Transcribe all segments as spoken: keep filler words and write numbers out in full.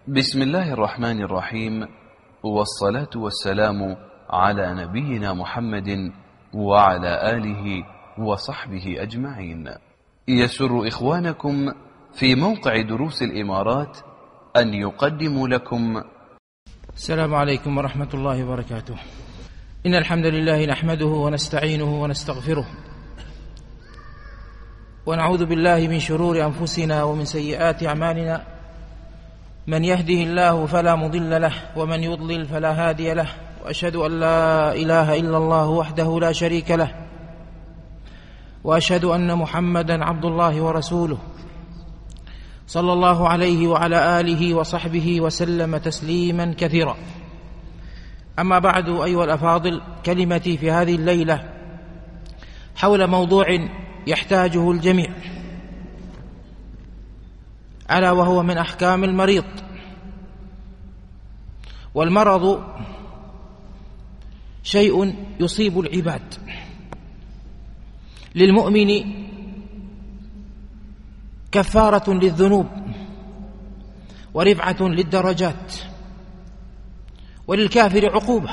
بسم الله الرحمن الرحيم، والصلاة والسلام على نبينا محمد وعلى آله وصحبه أجمعين. يسر إخوانكم في موقع دروس الإمارات أن يقدموا لكم. السلام عليكم ورحمة الله وبركاته. إن الحمد لله نحمده ونستعينه ونستغفره، ونعوذ بالله من شرور أنفسنا ومن سيئات أعمالنا. من يهده الله فلا مضل له، ومن يضلل فلا هادي له، وأشهد أن لا إله إلا الله وحده لا شريك له، وأشهد أن محمدا عبد الله ورسوله صلى الله عليه وعلى آله وصحبه وسلم تسليما كثيرا. أما بعد، أيها الأفاضل، كلمتي في هذه الليلة حول موضوع يحتاجه الجميع، ألا وهو من أحكام المريض. والمرض شيء يصيب العباد، للمؤمن كفارة للذنوب ورفعة للدرجات، وللكافر عقوبة.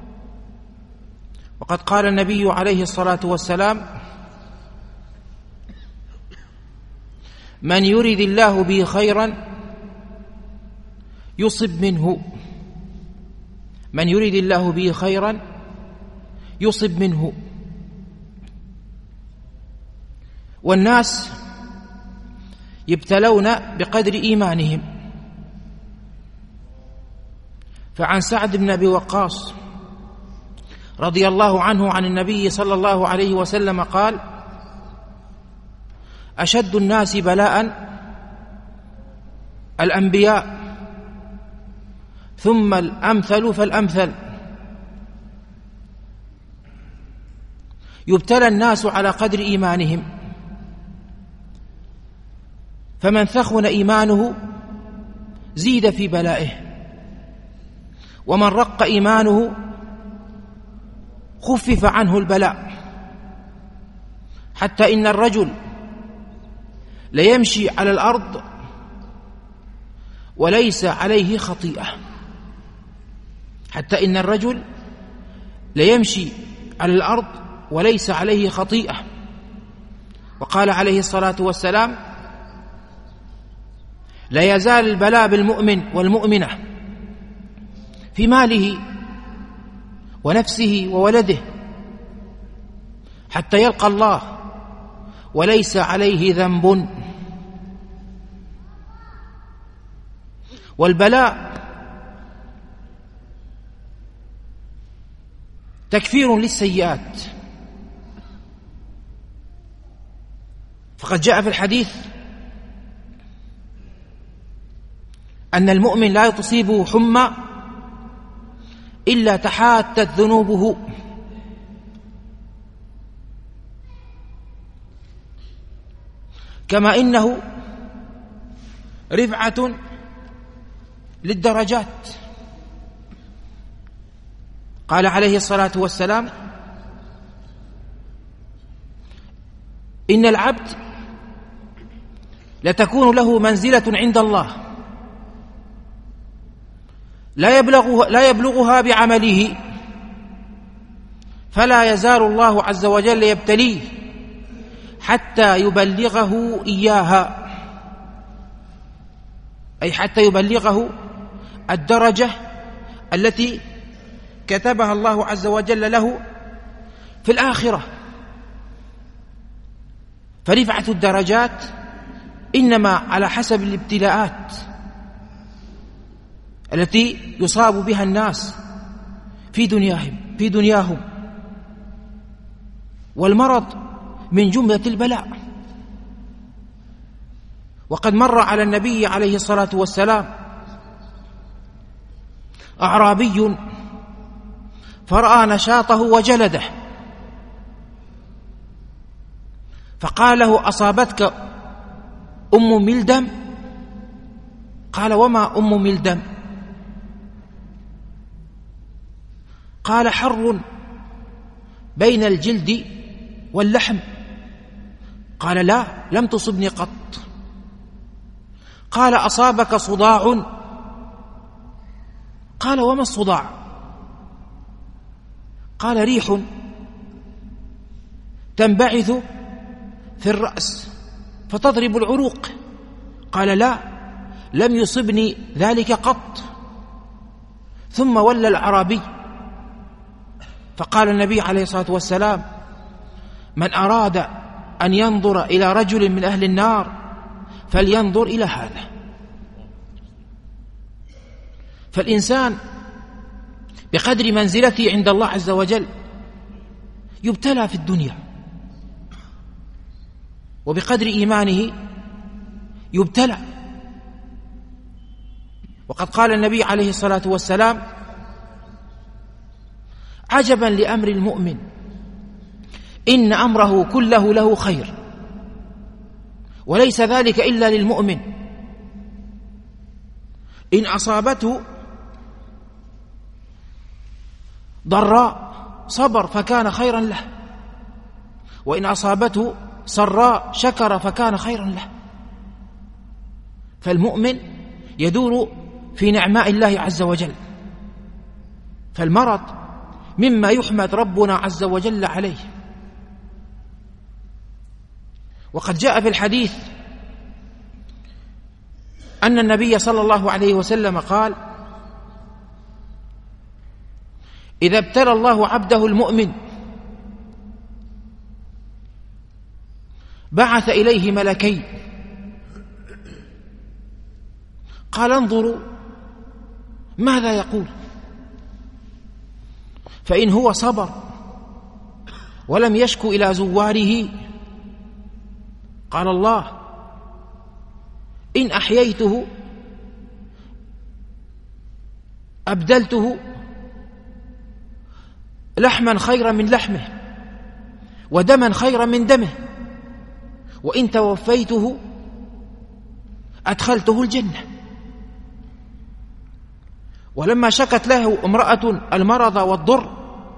وقد قال النبي عليه الصلاة والسلام: من يرد الله به خيرا يصب منه من يرد الله به خيرا يصب منه. والناس يبتلون بقدر إيمانهم. فعن سعد بن أبي وقاص رضي الله عنه عن النبي صلى الله عليه وسلم قال: أشد الناس بلاء الأنبياء، ثم الأمثل فالأمثل. يبتلى الناس على قدر إيمانهم، فمن ثخن إيمانه زيد في بلائه، ومن رق إيمانه خفف عنه البلاء، حتى إن الرجل ليمشي على الأرض وليس عليه خطيئة حتى إن الرجل ليمشي على الأرض وليس عليه خطيئة. وقال عليه الصلاة والسلام: لا يزال البلاء بالمؤمن والمؤمنة في ماله ونفسه وولده حتى يلقى الله وليس عليه ذنب. والبلاء تكفير للسيئات، فقد جاء في الحديث أن المؤمن لا تصيبه حمى إلا تحاتت ذنوبه. كما إنه رفعة للدرجات. قال عليه الصلاة والسلام: إن العبد لتكون له منزلة عند الله لا يبلغها, لا يبلغها بعمله، فلا يزال الله عز وجل يبتليه حتى يبلغه إياها، أي حتى يبلغه الدرجة التي كتبها الله عز وجل له في الآخرة. فرفعة الدرجات إنما على حسب الابتلاءات التي يصاب بها الناس في دنياهم في دنياهم والمرض من جملة البلاء. وقد مر على النبي عليه الصلاة والسلام أعرابي فرأى نشاطه وجلده، فقال له: أصابتك أم ملدم؟ قال: وما أم ملدم؟ قال: حر بين الجلد واللحم. قال: لا، لم تصبني قط. قال: أصابك صداع؟ قال: وما الصداع؟ قال: ريح تنبعث في الرأس فتضرب العروق. قال: لا، لم يصبني ذلك قط. ثم ولى الأعرابي فقال النبي عليه الصلاة والسلام: من أراد أن ينظر إلى رجل من أهل النار فلينظر إلى هذا. فالإنسان بقدر منزلته عند الله عز وجل يبتلى في الدنيا، وبقدر إيمانه يبتلى. وقد قال النبي عليه الصلاة والسلام: عجبا لأمر المؤمن، إن أمره كله له خير، وليس ذلك إلا للمؤمن. إن أصابته ضراء صبر فكان خيرا له، وإن أصابته سراء شكر فكان خيرا له. فالمؤمن يدور في نعماء الله عز وجل، فالمرض مما يحمد ربنا عز وجل عليه. وقد جاء في الحديث أن النبي صلى الله عليه وسلم قال: إذا ابتلى الله عبده المؤمن بعث إليه ملكين، قال: انظروا ماذا يقول، فإن هو صبر ولم يشكو إلى زواره قال الله: إن أحييته أبدلته لحما خيرا من لحمه ودما خيرا من دمه، وإن توفيته أدخلته الجنة. ولما شكت له امرأة المرض والضر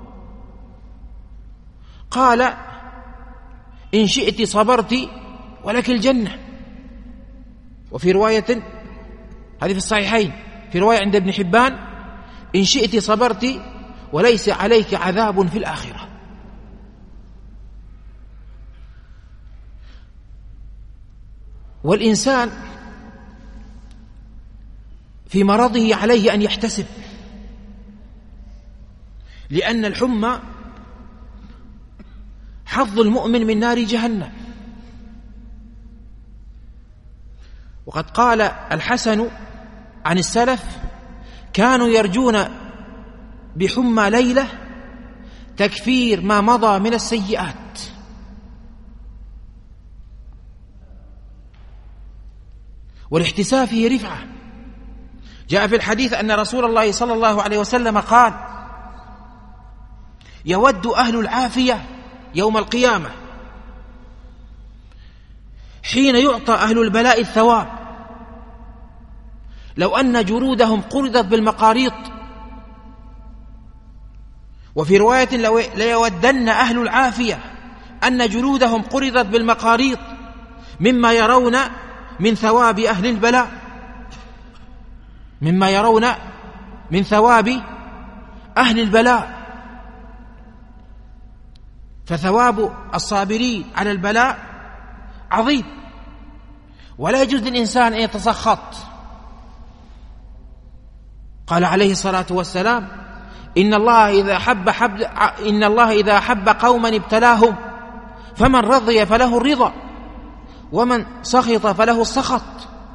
قال: إن شئت صبرت ولك الجنة. وفي رواية، هذه في الصحيحين، في رواية عند ابن حبان: إن شئت صبرت وليس عليك عذاب في الآخرة. والإنسان في مرضه عليه أن يحتسب، لأن الحمى حظ المؤمن من نار جهنم. وقد قال الحسن عن السلف: كانوا يرجون بحمى ليلة تكفير ما مضى من السيئات. والاحتساب فيه رفعة. جاء في الحديث أن رسول الله صلى الله عليه وسلم قال: يود أهل العافية يوم القيامة حين يعطى أهل البلاء الثواب لو أن جلودهم قرضت بالمقاريط. وفي رواية: ليودن أهل العافية أن جلودهم قرضت بالمقاريط مما يرون من ثواب أهل البلاء، مما يرون من ثواب أهل البلاء. فثواب الصابرين على البلاء عظيم، ولا يجوز للإنسان أن يتسخط. قال عليه الصلاة والسلام: إن الله إذا حب حب إن الله إذا حب قوما ابتلاهم، فمن رضي فله الرضا ومن سخط فله السخط.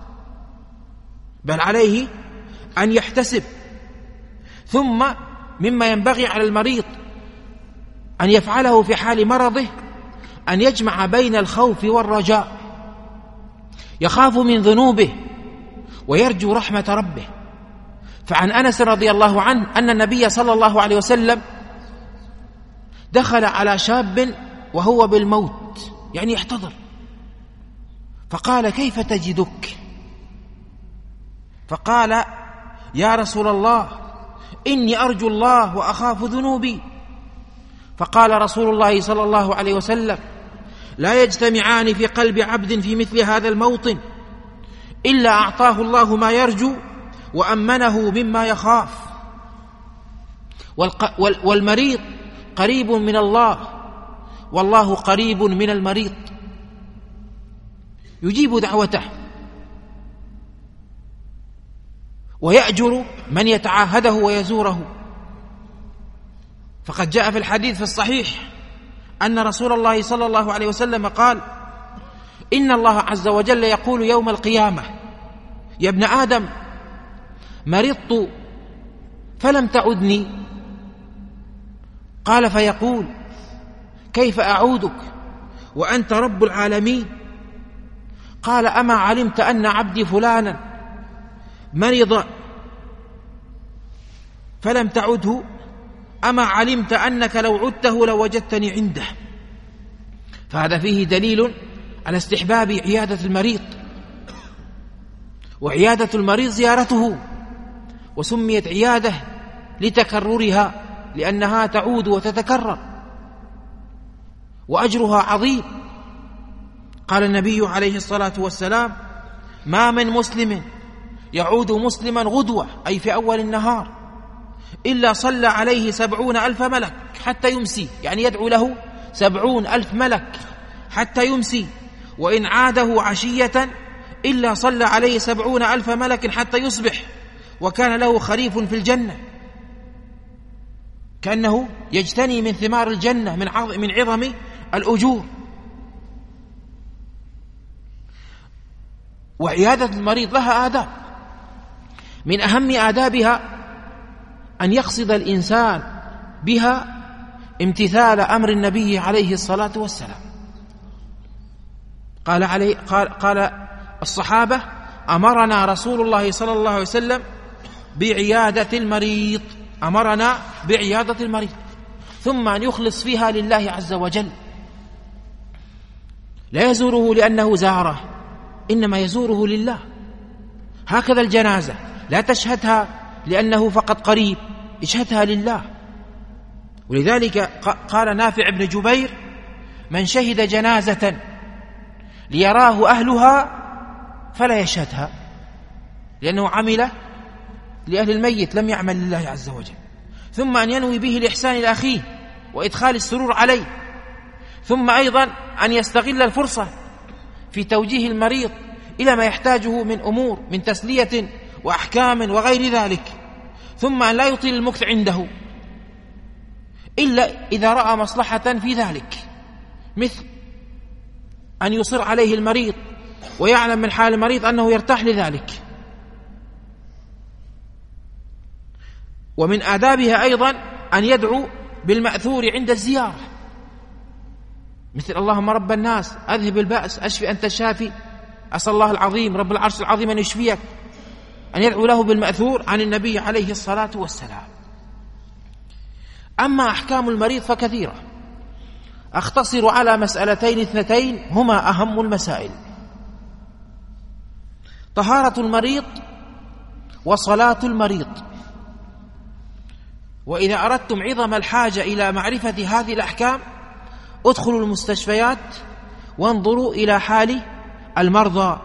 بل عليه أن يحتسب. ثم مما ينبغي على المريض أن يفعله في حال مرضه أن يجمع بين الخوف والرجاء، يخاف من ذنوبه ويرجو رحمة ربه. فعن أنس رضي الله عنه أن النبي صلى الله عليه وسلم دخل على شاب وهو بالموت، يعني يحتضر، فقال: كيف تجدك؟ فقال: يا رسول الله، إني أرجو الله وأخاف ذنوبي. فقال رسول الله صلى الله عليه وسلم: لا يجتمعان في قلب عبد في مثل هذا الموطن إلا أعطاه الله ما يرجو وأمنه مما يخاف. والمريض قريب من الله، والله قريب من المريض، يجيب دعوته ويأجر من يتعاهده ويزوره. فقد جاء في الحديث في الصحيح أن رسول الله صلى الله عليه وسلم قال: إن الله عز وجل يقول يوم القيامة: يا ابن آدم، مرضت فلم تعدني. قال فيقول: كيف أعودك وأنت رب العالمين؟ قال: أما علمت أن عبدي فلانا مرض فلم تعده؟ أما علمت أنك لو عدته لوجدتني عنده؟ فهذا فيه دليل على استحباب عيادة المريض، وعيادة المريض زيارته، وسميت عيادة لتكررها لأنها تعود وتتكرر، وأجرها عظيم. قال النبي عليه الصلاة والسلام: ما من مسلم يعود مسلما غدوة، أي في أول النهار، إلا صلى عليه سبعون ألف ملك حتى يمسي، يعني يدعو له سبعون ألف ملك حتى يمسي. وإن عاده عشية إلا صلى عليه سبعون ألف ملك حتى يصبح، وكان له خريف في الجنة، كأنه يجتني من ثمار الجنة من عظم, من عظم الأجور. وعيادة المريض لها آداب، من أهم آدابها أن يقصد الإنسان بها امتثال أمر النبي عليه الصلاة والسلام. قال, عليه قال, قال الصحابة: أمرنا رسول الله صلى الله عليه وسلم بعيادة المريض، أمرنا بعيادة المريض، ثم أن يخلص فيها لله عز وجل، لا يزوره لأنه زاره، إنما يزوره لله. هكذا الجنازة لا تشهدها لأنه فقط قريب، اشهدها لله. ولذلك قال نافع بن جبير: من شهد جنازة ليراه أهلها فلا يشهدها، لأنه عمل لأهل الميت، لم يعمل لله عز وجل. ثم أن ينوي به الإحسان إلى أخيه وإدخال السرور عليه، ثم أيضا أن يستغل الفرصة في توجيه المريض إلى ما يحتاجه من أمور من تسلية وأحكام وغير ذلك، ثم أن لا يطيل المكث عنده إلا إذا رأى مصلحة في ذلك، مثل أن يصر عليه المريض ويعلم من حال المريض أنه يرتاح لذلك. ومن آدابها أيضا أن يدعو بالمأثور عند الزيارة، مثل: اللهم رب الناس أذهب البأس أشفي أنت الشافي، أسأل الله العظيم رب العرش العظيم أن يشفيك، أن يدعو له بالمأثور عن النبي عليه الصلاة والسلام. أما أحكام المريض فكثيرة، أختصر على مسألتين اثنتين هما أهم المسائل: طهارة المريض وصلاة المريض. وإذا أردتم عظم الحاجة إلى معرفة هذه الأحكام ادخلوا المستشفيات وانظروا إلى حال المرضى.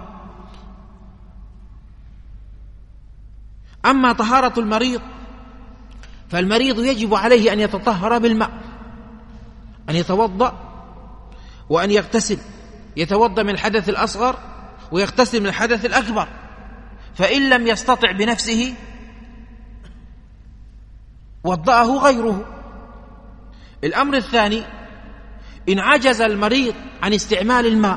أما طهارة المريض فالمريض يجب عليه أن يتطهر بالماء، أن يتوضأ وأن يغتسل، يتوضأ من الحدث الأصغر ويغتسل من الحدث الأكبر، فإن لم يستطع بنفسه وضأه غيره. الأمر الثاني: إن عجز المريض عن استعمال الماء،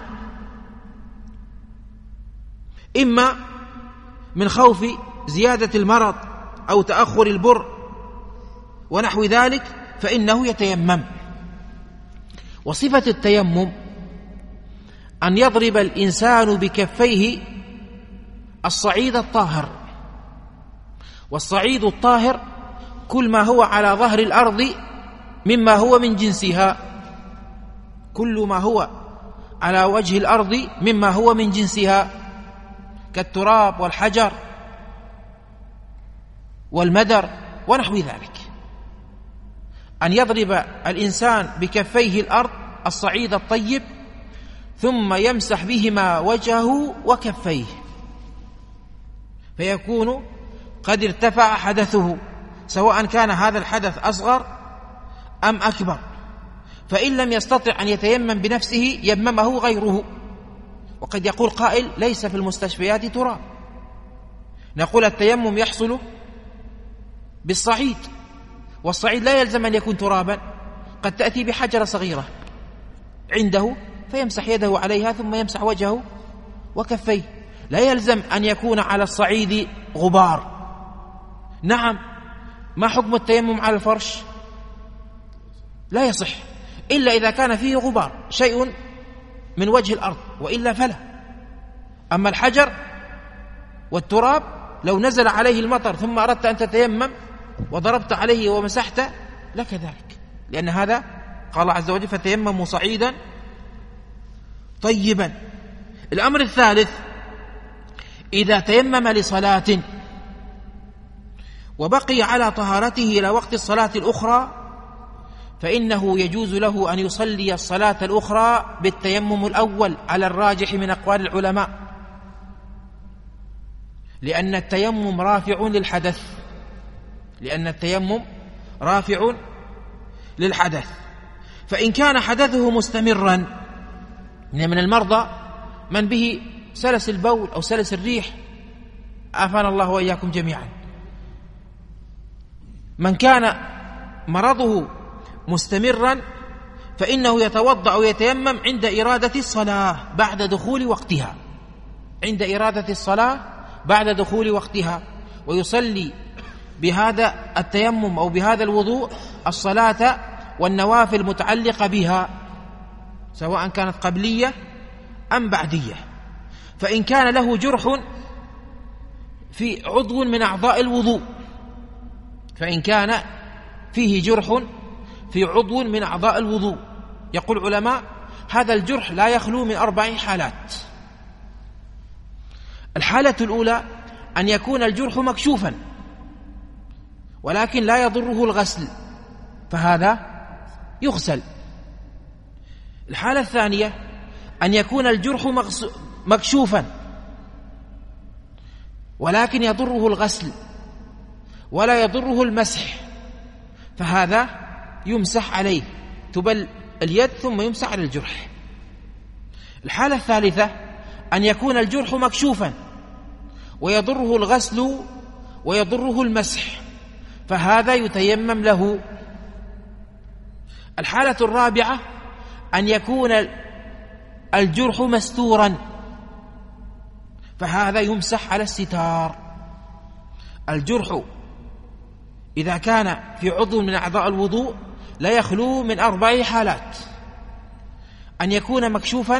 إما من خوف زيادة المرض أو تأخر البر ونحو ذلك، فإنه يتيمم. وصفة التيمم أن يضرب الإنسان بكفيه الصعيد الطاهر، والصعيد الطاهر كل ما هو على ظهر الأرض مما هو من جنسها، كل ما هو على وجه الأرض مما هو من جنسها كالتراب والحجر والمدر ونحو ذلك. أن يضرب الإنسان بكفيه الأرض الصعيد الطيب ثم يمسح بهما وجهه وكفيه، فيكون قد ارتفع حدثه سواء كان هذا الحدث أصغر أم أكبر. فإن لم يستطع أن يتيمم بنفسه يممه غيره. وقد يقول قائل: ليس في المستشفيات تراب. نقول: التيمم يحصل بالصعيد، والصعيد لا يلزم أن يكون ترابا، قد تأتي بحجرة صغيرة عنده فيمسح يده عليها ثم يمسح وجهه وكفيه، لا يلزم أن يكون على الصعيد غبار. نعم، ما حكم التيمم على الفرش؟ لا يصح إلا إذا كان فيه غبار، شيء من وجه الأرض، وإلا فلا. أما الحجر والتراب لو نزل عليه المطر ثم أردت أن تتيمم وضربت عليه ومسحت لك ذلك، لأن هذا قال الله عز وجل: فتيمموا صعيدا طيبا. الأمر الثالث: إذا تيمم لصلاة وبقي على طهارته إلى وقت الصلاة الأخرى فإنه يجوز له أن يصلي الصلاة الأخرى بالتيمم الأول على الراجح من أقوال العلماء، لأن التيمم رافع للحدث لأن التيمم رافع للحدث فإن كان حدثه مستمرا، من المرضى من به سلس البول أو سلس الريح، عافانا الله وإياكم جميعا، من كان مرضه مستمرا فإنه يتوضأ أو يتيمم عند إرادة الصلاة بعد دخول وقتها عند إرادة الصلاة بعد دخول وقتها ويصلي بهذا التيمم أو بهذا الوضوء الصلاة والنوافل المتعلقة بها، سواء كانت قبلية أم بعدية. فإن كان له جرح في عضو من أعضاء الوضوء فإن كان فيه جرح في عضو من أعضاء الوضوء، يقول علماء: هذا الجرح لا يخلو من أربع حالات. الحالة الأولى أن يكون الجرح مكشوفا ولكن لا يضره الغسل، فهذا يغسل. الحالة الثانية أن يكون الجرح مكشوفا ولكن يضره الغسل ولا يضره المسح، فهذا يمسح عليه، تبل اليد ثم يمسح على الجرح. الحالة الثالثة أن يكون الجرح مكشوفا ويضره الغسل ويضره المسح، فهذا يتيمم له. الحالة الرابعة أن يكون الجرح مستورا، فهذا يمسح على الستار. الجرح إذا كان في عضو من أعضاء الوضوء لا يخلو من أربع حالات: أن يكون مكشوفا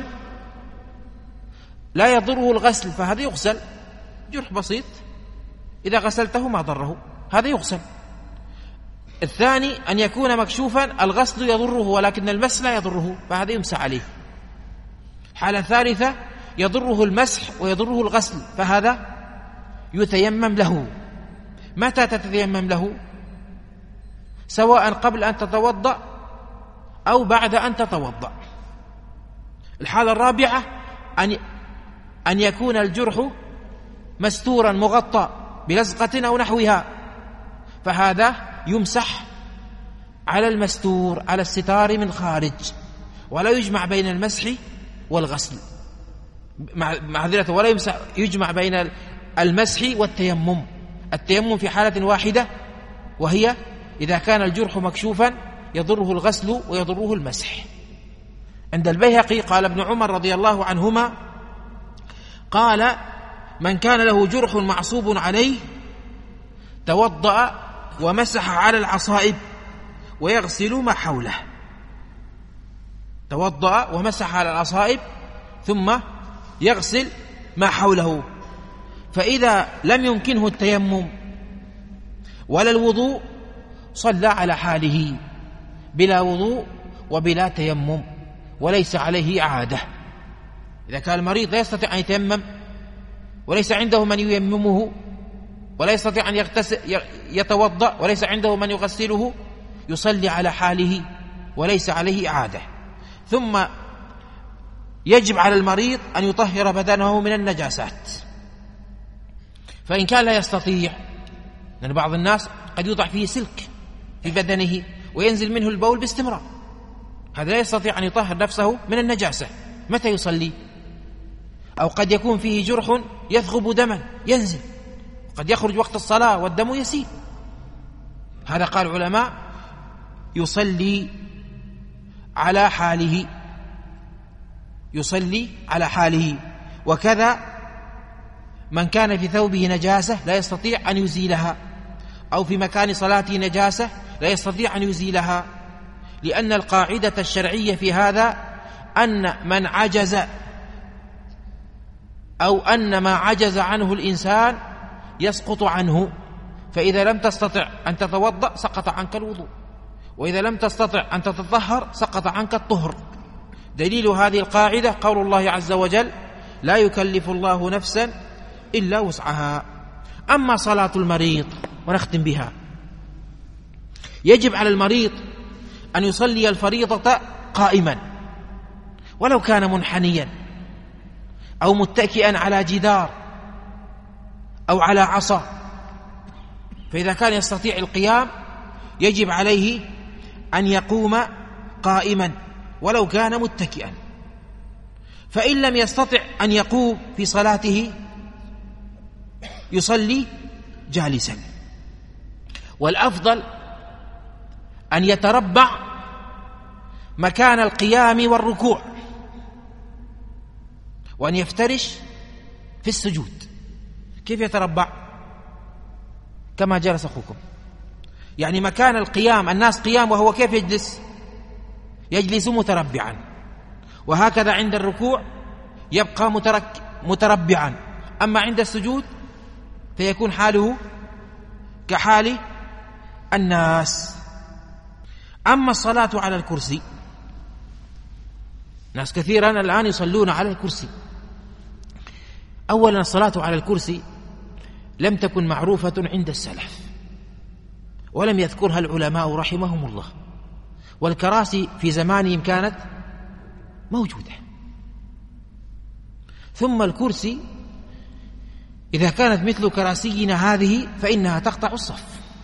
لا يضره الغسل، فهذا يغسل، جرح بسيط إذا غسلته ما ضره، هذا يغسل. الثاني أن يكون مكشوفا الغسل يضره ولكن المسح لا يضره، فهذا يمسح عليه. حالة ثالثة يضره المسح ويضره الغسل، فهذا يتيمم له. متى تتيمم له؟ سواء قبل أن تتوضأ أو بعد أن تتوضأ. الحالة الرابعة أن أن يكون الجرح مستورا مغطى بلزقة أو نحوها، فهذا يمسح على المستور على الستار من خارج، ولا يجمع بين المسح والغسل، معذرة ولا يمسح يجمع بين المسح والتيمم. التيمم في حالة واحدة، وهي إذا كان الجرح مكشوفا يضره الغسل ويضره المسح. عند البيهقي قال ابن عمر رضي الله عنهما قال: من كان له جرح معصوب عليه توضأ ومسح على العصائب ويغسل ما حوله. توضأ ومسح على العصائب ثم يغسل ما حوله. فإذا لم يمكنه التيمم ولا الوضوء صلى على حاله بلا وضوء وبلا تيمم وليس عليه إعادة. إذا كان المريض لا يستطيع أن يتيمم وليس عنده من ييممه ولا يستطيع أن يغتسل يتوضأ وليس عنده من يغسله، يصلي على حاله وليس عليه إعادة. ثم يجب على المريض أن يطهر بدنه من النجاسات، فإن كان لا يستطيع لأن بعض الناس قد يوضع فيه سلك في بدنه وينزل منه البول باستمرار، هذا لا يستطيع أن يطهر نفسه من النجاسة، متى يصلي؟ أو قد يكون فيه جرح يثغب دما ينزل، قد يخرج وقت الصلاة والدم يسيل، هذا قال العلماء يصلي على حاله، يصلي على حاله. وكذا من كان في ثوبه نجاسة لا يستطيع أن يزيلها، أو في مكان صلاته نجاسة لا يستطيع أن يزيلها، لأن القاعدة الشرعية في هذا أن من عجز أو أن ما عجز عنه الإنسان يسقط عنه، فإذا لم تستطع أن تتوضأ سقط عنك الوضوء، وإذا لم تستطع أن تتطهر سقط عنك الطهر. دليل هذه القاعدة قول الله عز وجل: لا يكلف الله نفسا إلا وسعها. أما صلاة المريض، ونختم بها، يجب على المريض أن يصلي الفريضة قائما ولو كان منحنيا أو متكئا على جدار أو على عصا، فإذا كان يستطيع القيام يجب عليه أن يقوم قائما ولو كان متكئا، فإن لم يستطع أن يقوم في صلاته يصلي جالسا. والأفضل أن يتربع مكان القيام والركوع، وأن يفترش في السجود. كيف يتربع؟ كما جلس أخوكم، يعني مكان القيام الناس قيام، وهو كيف يجلس؟ يجلس متربعا، وهكذا عند الركوع يبقى مترك متربعا، أما عند السجود فيكون حاله كحال الناس. أما الصلاة على الكرسي، ناس كثيرا الآن يصلون على الكرسي. أولا الصلاة على الكرسي لم تكن معروفة عند السلف، ولم يذكرها العلماء رحمهم الله، والكراسي في زمانهم كانت موجودة. ثم الكرسي إذا كانت مثل كراسينا هذه فإنها تقطع الصف،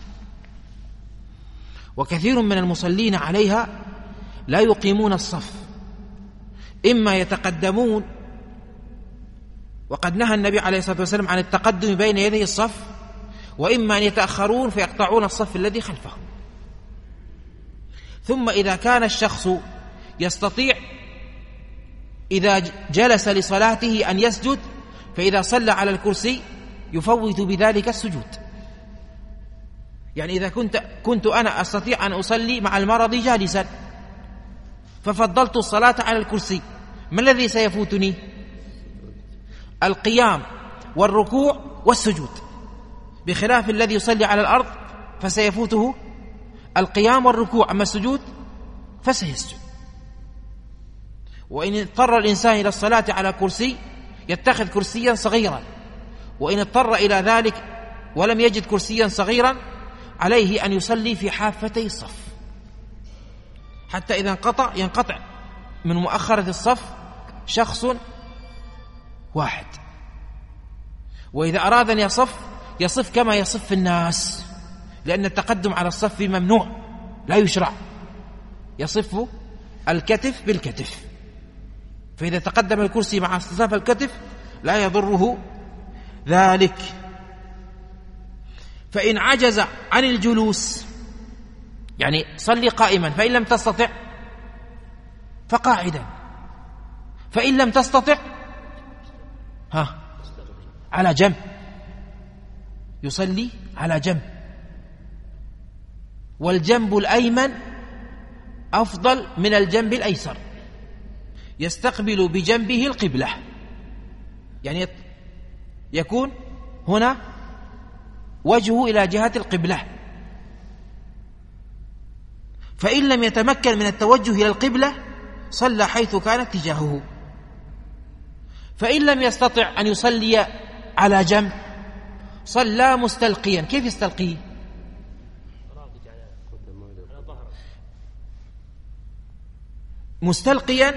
وكثير من المصلين عليها لا يقيمون الصف، إما يتقدمون، وقد نهى النبي عليه الصلاة والسلام عن التقدم بين يدي الصف، وإما أن يتأخرون فيقطعون الصف الذي خلفهم. ثم إذا كان الشخص يستطيع إذا جلس لصلاته أن يسجد، فإذا صلى على الكرسي يفوت بذلك السجود. يعني إذا كنت كنت أنا أستطيع أن أصلي مع المرض جالسا، ففضلت الصلاة على الكرسي، ما الذي سيفوتني؟ القيام والركوع والسجود، بخلاف الذي يصلي على الأرض فسيفوته القيام والركوع، أما السجود فسيسجد. وإن اضطر الإنسان إلى الصلاة على كرسي يتخذ كرسيا صغيرا، وإن اضطر إلى ذلك ولم يجد كرسيا صغيرا عليه أن يصلي في حافتي الصف، حتى إذا انقطع ينقطع من مؤخرة الصف شخص واحد، وإذا أراد أن يصف يصف كما يصف الناس، لأن التقدم على الصف ممنوع لا يشرع، يصف الكتف بالكتف، فإذا تقدم الكرسي مع اصطفاف الكتف لا يضره ذلك. فإن عجز عن الجلوس، يعني صلي قائما، فإن لم تستطع فقاعدا، فإن لم تستطع ها على جنب، يصلي على جنب، والجنب الأيمن أفضل من الجنب الأيسر، يستقبل بجنبه القبلة، يعني يكون هنا وجهه إلى جهة القبلة. فإن لم يتمكن من التوجه إلى القبلة صلى حيث كان اتجاهه. فإن لم يستطع أن يصلي على جنب صلى مستلقيا. كيف يستلقي؟ مستلقيا،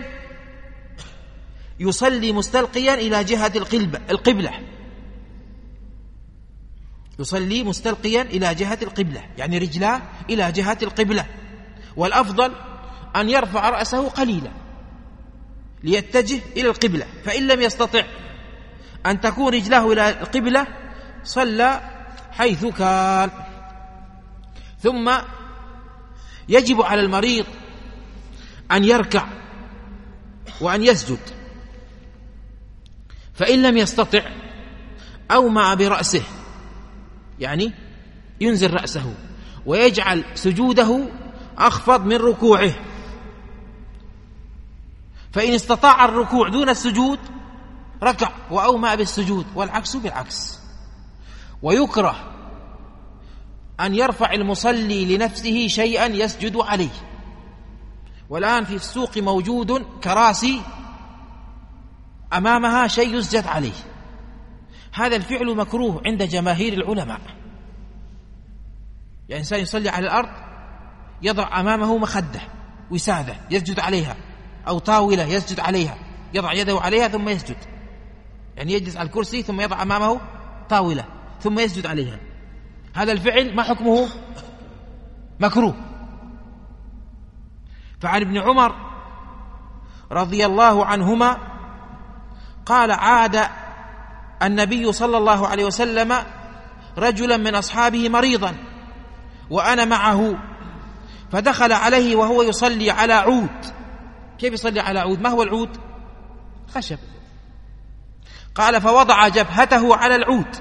يصلي مستلقيا إلى جهة القبلة، يصلي مستلقيا إلى جهة القبلة، يعني رجلاه إلى جهة القبلة، والأفضل أن يرفع رأسه قليلا ليتجه إلى القبلة، فإن لم يستطع أن تكون رجلاه إلى القبلة صلى حيث كان. ثم يجب على المريض أن يركع وأن يسجد، فإن لم يستطع أومأ برأسه، يعني ينزل رأسه ويجعل سجوده أخفض من ركوعه، فإن استطاع الركوع دون السجود ركع وأومأ بالسجود، والعكس بالعكس. ويكره أن يرفع المصلي لنفسه شيئا يسجد عليه، والآن في السوق موجود كراسي أمامها شيء يسجد عليه، هذا الفعل مكروه عند جماهير العلماء. يعني إنسان يصلي على الأرض يضع أمامه مخدة وسادة يسجد عليها، أو طاولة يسجد عليها، يضع يده عليها ثم يسجد، يعني يجلس على الكرسي ثم يضع أمامه طاولة ثم يسجد عليها، هذا الفعل ما حكمه؟ مكروه. فعن ابن عمر رضي الله عنهما قال: عاد النبي صلى الله عليه وسلم رجلا من أصحابه مريضا وأنا معه، فدخل عليه وهو يصلي على عود. كيف يصلي على عود؟ ما هو العود؟ خشب. قال: فوضع جبهته على العود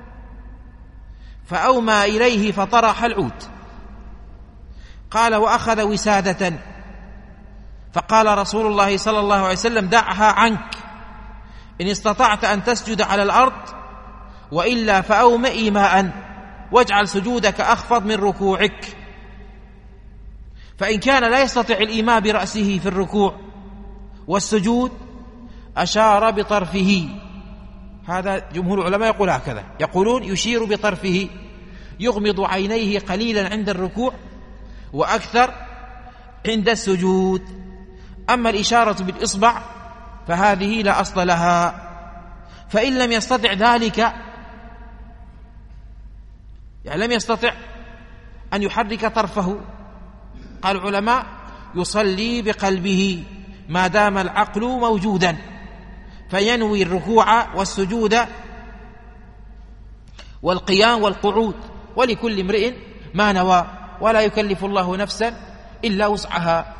فأومى إليه فطرح العود. قال: وأخذ وسادة، فقال رسول الله صلى الله عليه وسلم: دعها عنك، إن استطعت أن تسجد على الأرض، وإلا فأومئ إيماء، واجعل سجودك أخفض من ركوعك. فإن كان لا يستطيع الإيماء برأسه في الركوع والسجود أشار بطرفه. هذا جمهور العلماء يقول هكذا، يقولون يشير بطرفه، يغمض عينيه قليلا عند الركوع وأكثر عند السجود. أما الإشارة بالإصبع فهذه لا أصل لها. فإن لم يستطع ذلك، يعني لم يستطع أن يحرك طرفه، قال العلماء يصلي بقلبه ما دام العقل موجودا، فينوي الركوع والسجود والقيام والقعود، ولكل امرئ ما نوى، ولا يكلف الله نفسا إلا وسعها.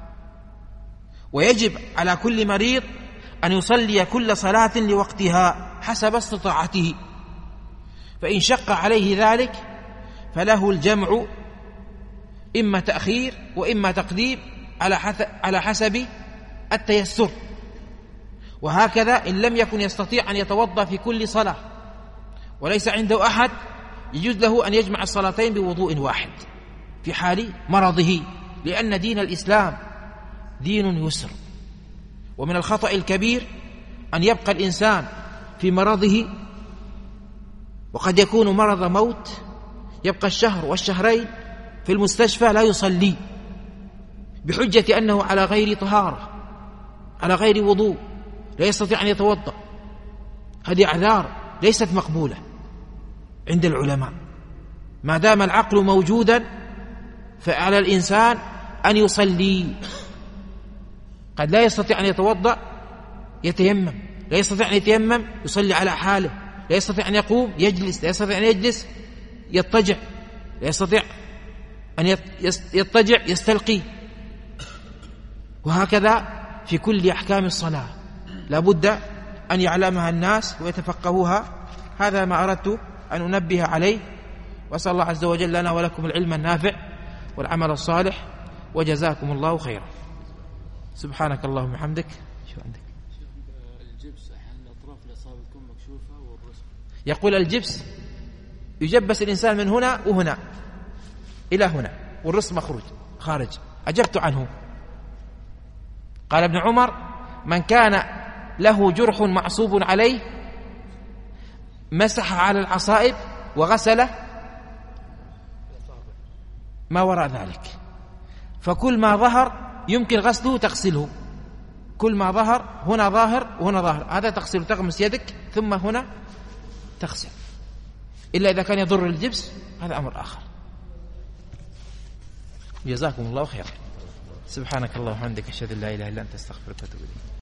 ويجب على كل مريض أن يصلي كل صلاة لوقتها حسب استطاعته، فإن شق عليه ذلك فله الجمع، إما تأخير وإما تقديم على حسب التيسر. وهكذا إن لم يكن يستطيع أن يتوضأ في كل صلاة وليس عنده أحد، يجوز له أن يجمع الصلاتين بوضوء واحد في حال مرضه، لأن دين الإسلام دين يسر. ومن الخطأ الكبير أن يبقى الإنسان في مرضه، وقد يكون مرض موت، يبقى الشهر والشهرين في المستشفى لا يصلي بحجة أنه على غير طهارة، على غير وضوء، لا يستطيع أن يتوضأ. هذه أعذار ليست مقبولة عند العلماء. ما دام العقل موجودا فعلى الإنسان أن يصلي. قد لا يستطيع أن يتوضأ يتيمم، لا يستطيع أن يتيمم يصلي على حاله، لا يستطيع أن يقوم يجلس، لا يستطيع أن يجلس يضطجع، لا يستطيع أن يضطجع يستلقي. وهكذا في كل أحكام الصلاة لا بد أن يعلمها الناس ويتفقهوها. هذا ما أردت أن أنبه عليه، وأسأل الله عز وجل لنا ولكم العلم النافع والعمل الصالح، وجزاكم الله خيرا. سبحانك اللهم وبحمدك. شو عندك؟ الجبس أحيانا الأطراف الأصابع تكون مكشوفة والرسم. يقول الجبس يجبس الإنسان من هنا وهنا إلى هنا، والرأس مخرج خارج. أجبت عنه. قال ابن عمر: من كان له جرح معصوب عليه مسح على العصائب وغسل ما وراء ذلك، فكل ما ظهر يمكن غسله تغسله، كل ما ظهر هنا ظاهر وهنا ظاهر، هذا تغسل، تغمس يدك ثم هنا تغسل إلا إذا كان يضر الجبس هذا أمر آخر. جزاكم الله خيرا. سبحانك اللهم وبحمدك أشهد أن لا إله إلا أنت أستغفرك وأتوب إليك.